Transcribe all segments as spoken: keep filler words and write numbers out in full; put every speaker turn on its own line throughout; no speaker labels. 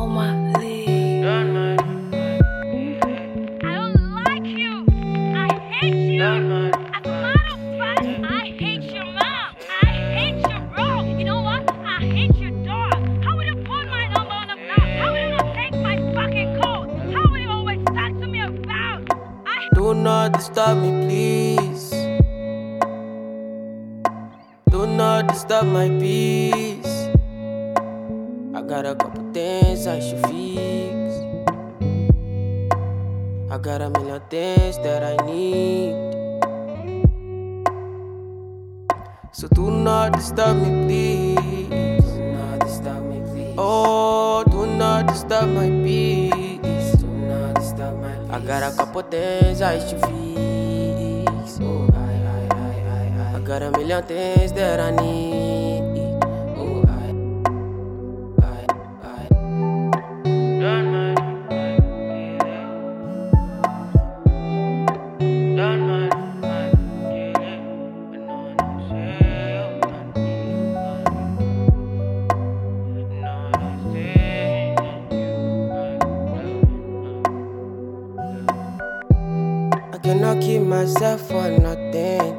on my league.
I don't like you. I hate you. As a matter of fact, I hate your mom. I hate your bro. You know what? I hate your dog. How would you put my number on the block? How would you not take my fucking code? How would you always talk to me about? I
Do not disturb me, please. Do not disturb my peace. I got a couple things I should fix. I got a million things that I need. So do not disturb me, please. Do not disturb me, please. Oh, do not disturb my peace. Do not disturb my peace. I got a couple things I should fix. Oh, I, I, I, I, I. I got a million things that I need. Oh, I, I, I. Don't mind. Don't mind. I cannot keep myself for nothing.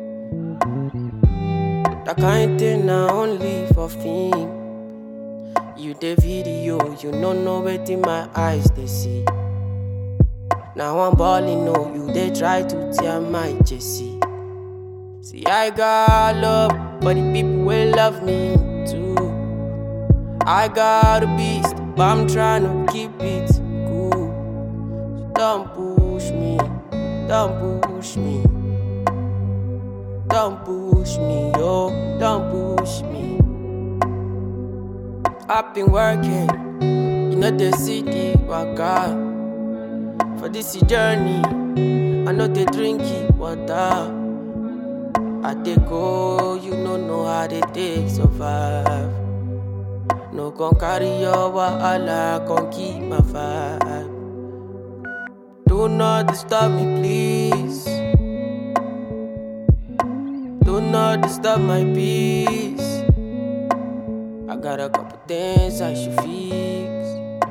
That kind thing I only for fame. You the video, you don't know what in my eyes they see. Now I'm balling, no, you they try to tear my Jesse. See, I got love, but the people will love me too. I got a beast, but I'm trying to keep it cool. So don't push me, don't push me. Don't push me, yo, don't push me. I've been working, you know the city, waka. For this journey, I know they drink it, water. I take go, you don't know how they take survive. No gon' carry your wahala, gon' keep my vibe. Do not disturb me, please. Do not disturb my peace. I got a couple things I should fix.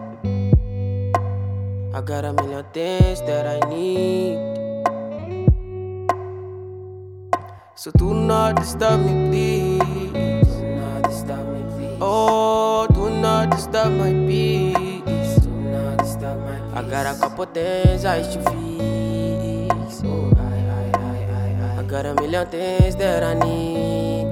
I got a million things that I need. So do not disturb me, please. Do not disturb me, please. Oh, do not disturb my peace. Do not disturb my peace. I got a couple things I should fix. Oh, I, I, I, I, I. I got a million things that I need.